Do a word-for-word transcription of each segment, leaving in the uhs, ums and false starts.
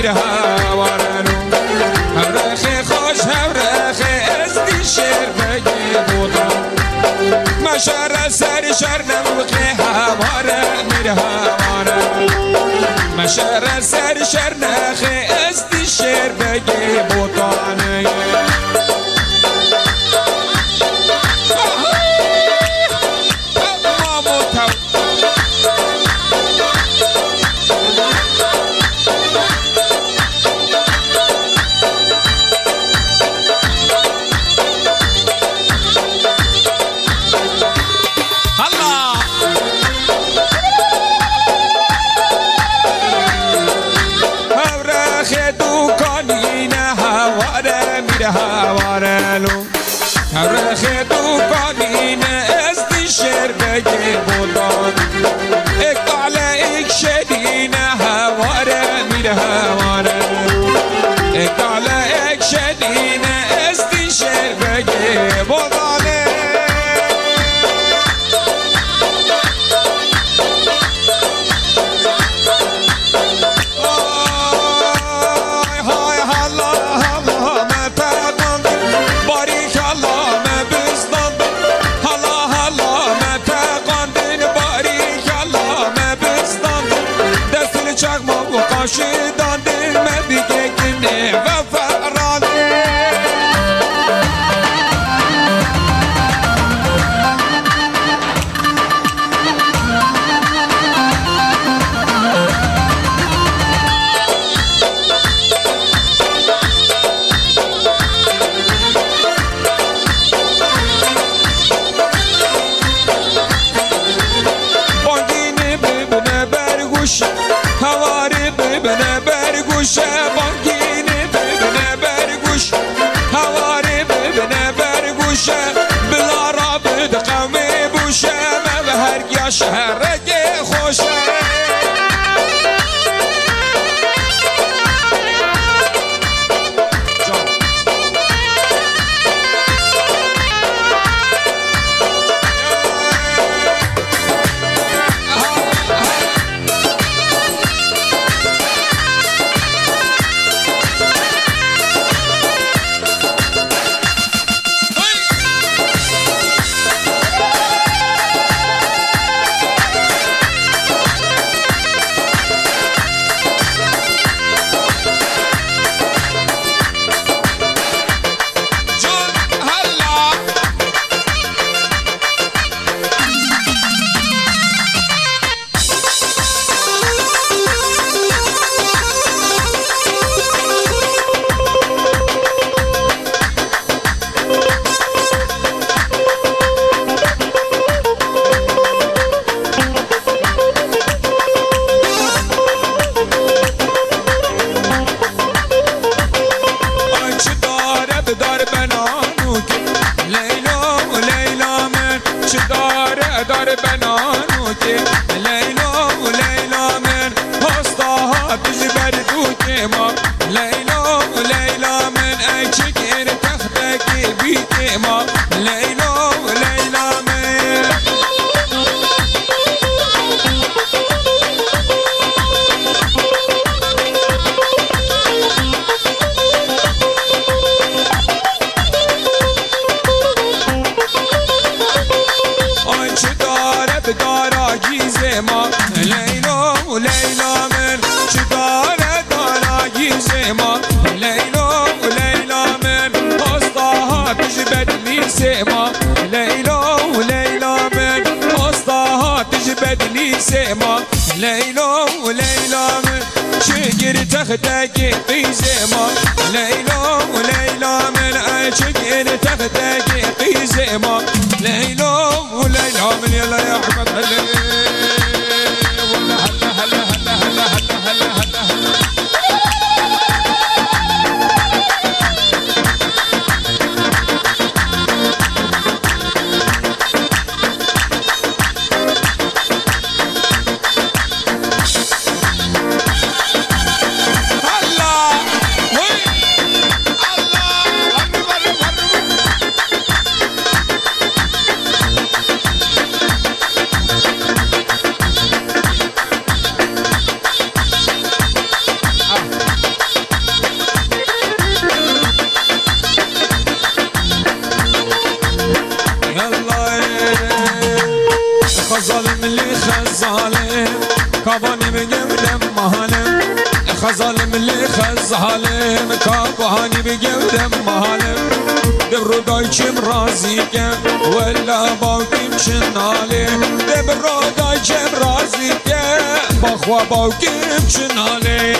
میره هوارنو هورخ خوش هورخ استی شیر بگی بودم مشار سر شر نموقی هواره میره هواره مشار سر شر نخی استی شیر بگی بودانه هوارلو هورخ دوکانین استی شیر بگی بودان اقال ایک شدین هواره میره هواره اقال ایک شدین استی شیر بگی بودانه شیدان دل من دیگه کنه و فرانه بانگینه ببینه برگوش هواری ببینه برگوش بانگینه ببینه برگوش هواری ببینه برگوش بلا را بد قومی بوشه من هر شهرک خوشه دار بنانو که لیلا و لیلا من هستاها تجبر دو که ما لیلا و لیلا من ای چکر تختکی بی که ما لیلا و لیلا من دارا گیزه ما لیلا و لیلا من چه داره دارا گیزه ما لیلا و لیلا من هستاها تجبد نیسه ما لیلا و لیلا من هستاها تجبد نیسه ما لیلا و لیلا من چگر تختکی قیزه ما لیلا و لیلا من ای چگر تختکی قیزه ما لیلا و لیلا من يلا يا احمد هلا والله هلا هلا هلا هلا هلا هلا هلا خزالم لی خزالم کابانی بگیرم مالم دبرو دایچم رازی کن ولا باوکیم چناله دبرو دایچم رازی کن بخوا باوکیم چناله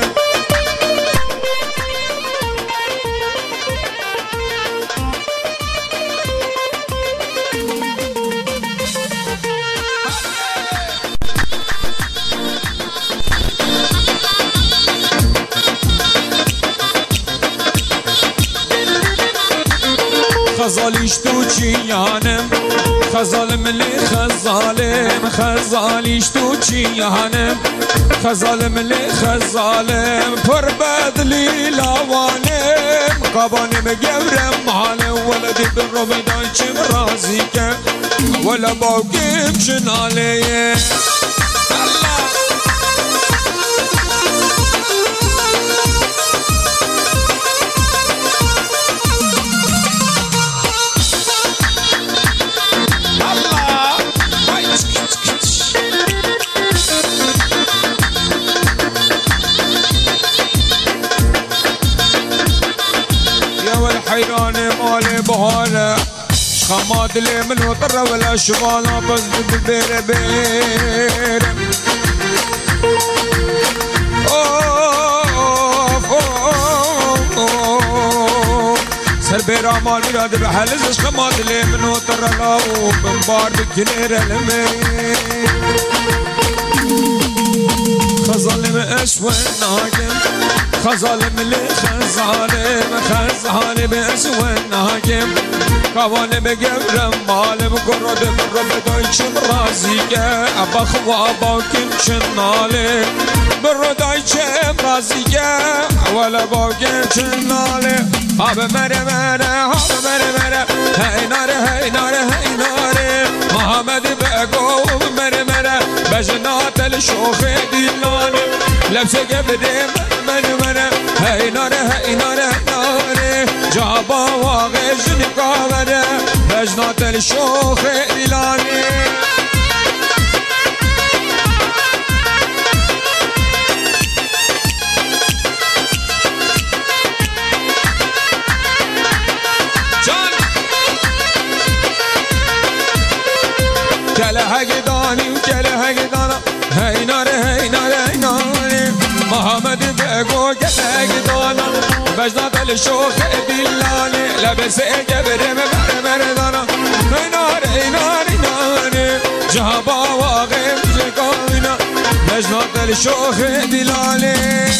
خزالیش تو چیانم خزالم لی خزالم خزالیش تو چیانم خزالم لی خزالم پر بدلی لاوانم کابانم گورم مالم ولدی برو بدانچم رازی کن ولا باوکم چناله حيران مالي بهاله خماد لي من وطر ولا شماله بس بالبير بير اوف اوف سر بير مال مراد بحلز خماد لي من وطر لا وبنبار بكنير المي خزالم اسود ناقم خزالم لی خزالم خزالم اسود ناقم کابانم بگیرم مالم گردم رو بدایچم رازیه بخوا باوکم چناله برو دایچم رازیه ولا باوکم چناله آب مره مره آب مره مره هی ناره هی ناره هی ناره محمد بگو مره مره بجنات الشوخ دیلانه لبسه گبده من منه هی ناره هی ناره هی ناره جابا واقع جنکا بره بجنات الشوخ دیلانه كله قداني وكله قدانا هي نار هي نار هي نار محمد بقو كله قدانا بجنات الشوخ دلاني لبس جبر مبر مردانا هي نار هي نار هي نار جهبا واغم زكانا بجنات الشوخ دلاني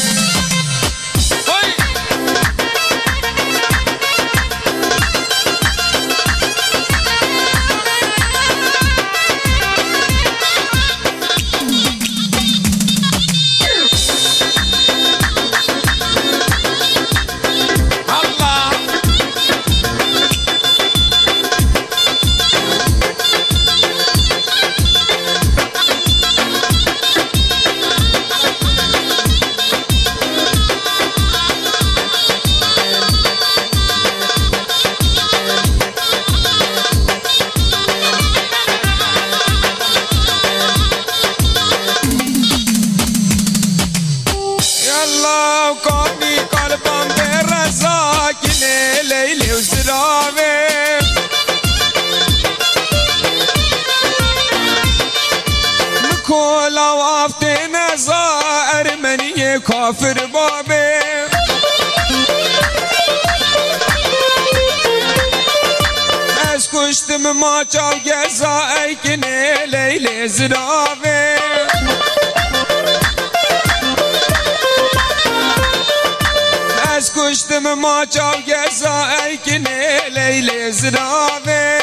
کافر بابه از کشتم ما چاو گزا ایکنه لیل زراوه از کشتم ما چاو گزا ایکنه لیل زراوه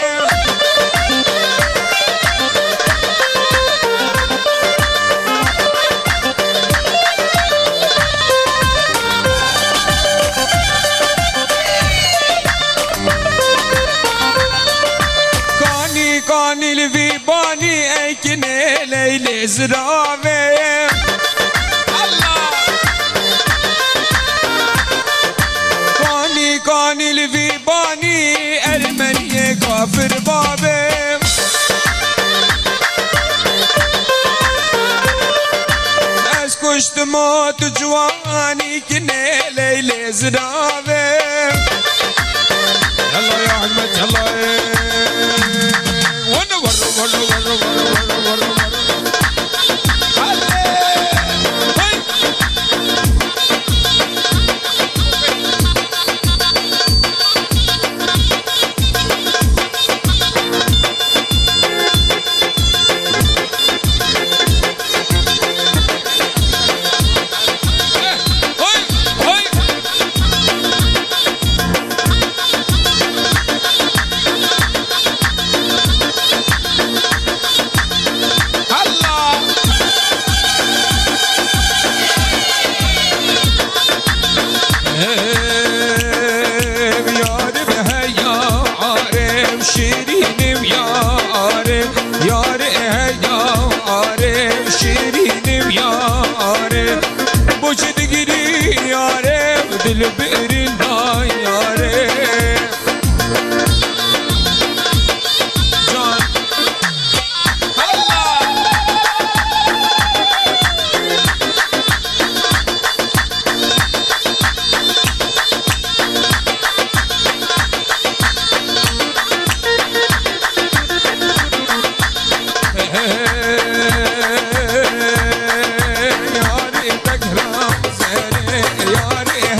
لیل زراوه الله کانی کانی لوی بانی ارمنی کافر بابه از کشت ما تو جوان زماني كنا ليلة زنابه يلا يا احمد يلا وانا ورا ورا ورا ورا ورا ورا البئرنا يا ريت جان الله يا ريتك رازري يا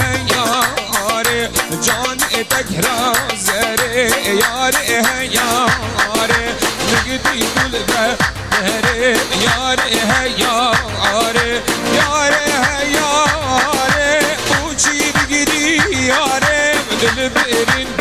جان تكرا زري يا ري يا ري نقدي كل ذا يا ري يا ري يا ري يا ري وجي نقدي يا ري بدل بئرين